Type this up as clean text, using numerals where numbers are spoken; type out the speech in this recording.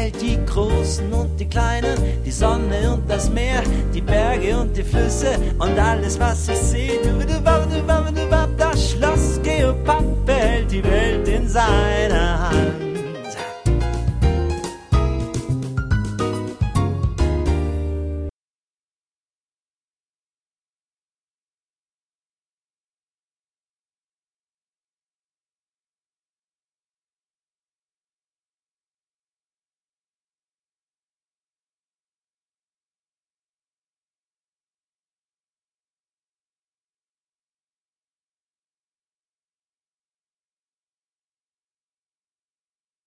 Welt, die großen und die kleinen, die Sonne und das Meer, die Berge und die Flüsse und alles, was ich sehe. Das Schloss